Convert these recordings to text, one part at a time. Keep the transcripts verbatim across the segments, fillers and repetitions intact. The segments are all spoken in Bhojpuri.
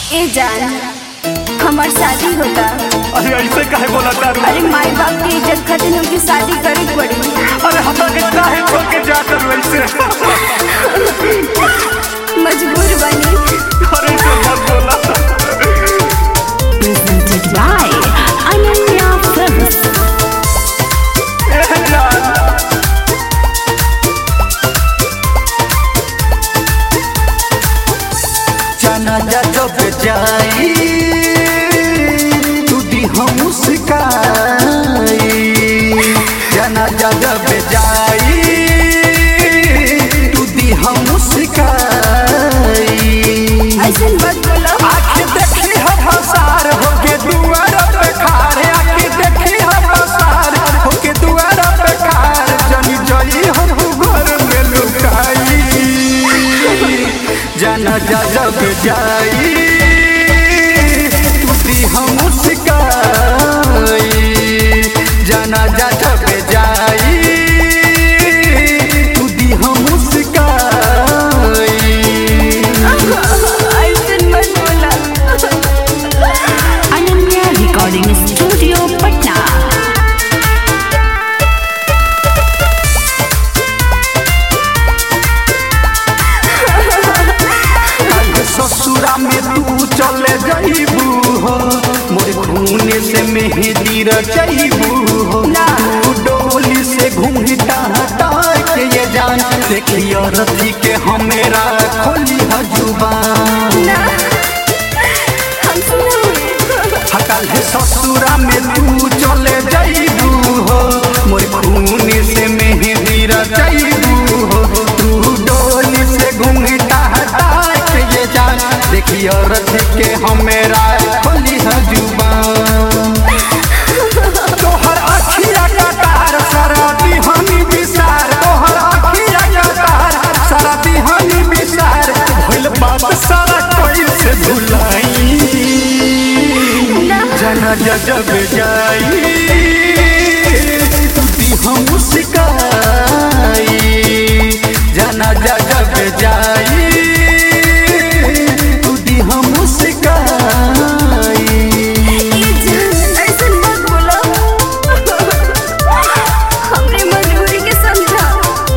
ए जान हमार शादी होता। अरे ऐसे काहे बोला तारू? अरे माई बाप की इज्जत खातिर उनकी शादी करे पड़ी। अरे हमरा के काहे छोड़ के जात वैसे? मजबूर बनी। अरे ऐसे मत बोला। Presented by Ananya Films. ए जान जाना जा जब जाई तू दी हम मुस्काई। जाना जा जब जाई तू दी हम मुस्काई। ऐसे मत बोलो। आँख देखी हम हसार होके दुआर पे खार। आँख देखी हम हसार होके दुआर पे खार। जनी जई हम घर में लुकाई। जाना जा जब जाई तू दी हम मुस्काई। जाना जा जब जाई तू दी हम मुस्काई। ऐसे मत बोलो। Ananya Recording Studio, Patna. ससुरा में तू चले जाइबू हो मोर खूने से मेहंदी रचाइबू हो। तू डोली से घूमता हटा के ये जान देखियो रथी के हमेरा खोली जुबान। ना हम सुनो। हटल है ससुरा में तू चले जाइबू हो मोर खूने से मेहंदी रचाइबू हो। तू डोली से घूमता हटा के ये जान देखियो रथ के हमेरा खोली जुबान। तोहर अखिया का तार शराबी हनी विसार। तोहर अखिया का तार शराबी हनी विसार। भइल बात सारा कोई से भुलाई। जाना जा जब जाई तू दी हम मुस्काई। जाना जा जब जाई तू दी हम मुस्काई। ए जान ऐसे मत बोलो। हमरे मजबूरी के समझा।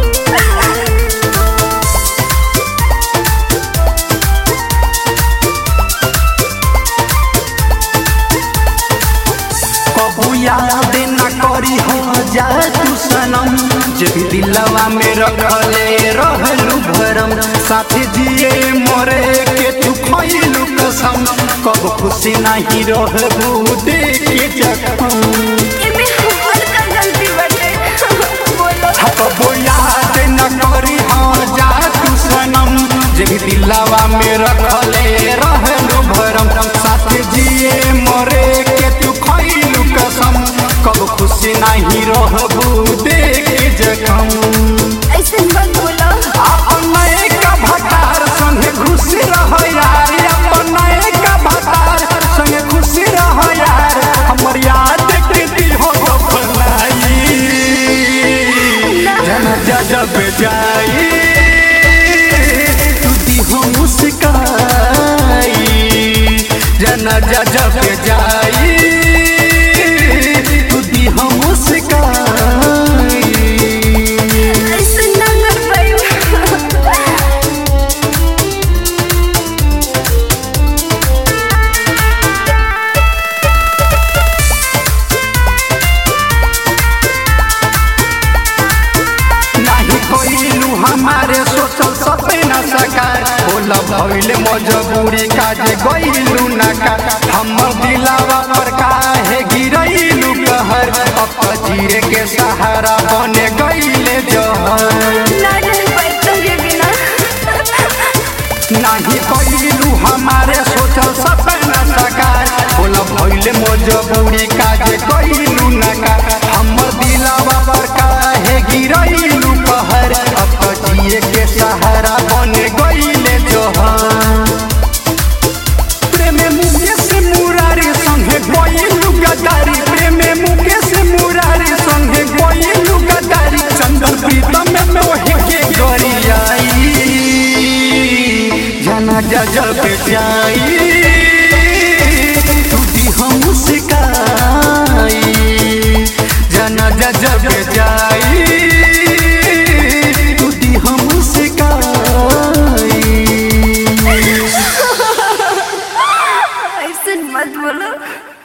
कबू याद न करी हो जा तू सनम। जब दिलवा में रखले रहलू भरम। साथे जिए मरे के तू खइलू कसम। कब खुशी नहीं रहबू देखे जखम। एमे हमर का गलती बाटे। बोलो। कबू याद न करी हो जा तू सनम। जब दिलवा में रखले रहलू भरम। साथे जिए मरे के तू खइलू कसम। कब खुशी नहीं रहबू देखे जखम। ऐसे मत बोलो। अपन नए का भटार संगे खुशी रह यार। अपन नए का भटार संगे खुशी रह यार। हमर याद के दी हो बनाई। जाना जा जब जाई तू दी हो मुस्काई। जाना जा जब जाई तू दी हो मुस्काई। ऐसे ना कर पाई। नहीं कोइलू हमारे सोचल सपना साकार। बोला भइले मजबूरी काजे गइलू नका। हमर दिलावा पर काहे गिरइलू कहर। अब जीरे के सहारा बने गइले जहर। ना रह पाई तोरे बिना। नहीं कोइलू हमारे सोचल सपना साकार। बोला भइले मजबूरी काजे गइलू नका। हमर दिलावा पर काहे गिरइलू कहर। अब जिए के सहारा बने गइले जहर। प्रेम मुकेश मुरारी संगे गइलू गदारी। प्रेम मुकेश मुरारी संगे गइलू गदारी। चंदन प्रीतम में मोहे के गरियाई। जाना जा जब जाई मत बोलो।